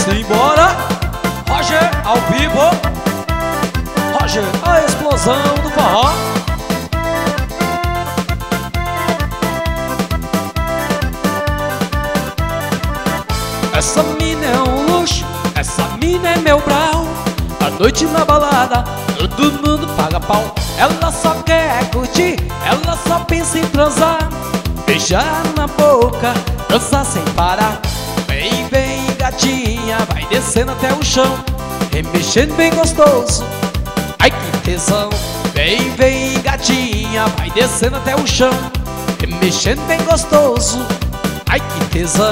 Simbora, Roger, ao vivo. Roger, a explosão do forró. Essa mina é um luxo, essa mina é meu brau. À noite na balada, todo mundo paga pau. Ela só quer curtir, ela só pensa em transar. Beijar na boca, dançar sem parar. Vem, vem gatinha, vai descendo até o chão, remexendo bem gostoso, ai que tesão. Vem, vem gatinha, vai descendo até o chão, remexendo bem gostoso, ai que tesão.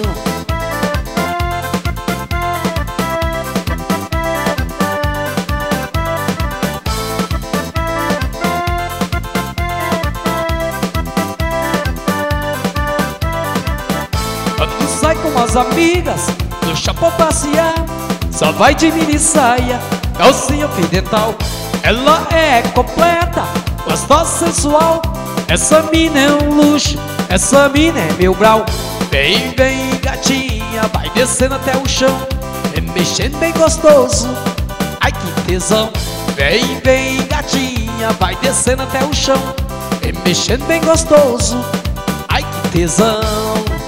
Sai com as amigas, no chapéu passear, só vai de mini saia, calcinha fio dental. Ela é completa, gostosa, sensual. Essa mina é um luxo, essa mina é meu brau. Vem, vem gatinha, vai descendo até o chão, remexendo bem gostoso, ai que tesão. Vem, vem gatinha, vai descendo até o chão, remexendo bem gostoso, ai que tesão.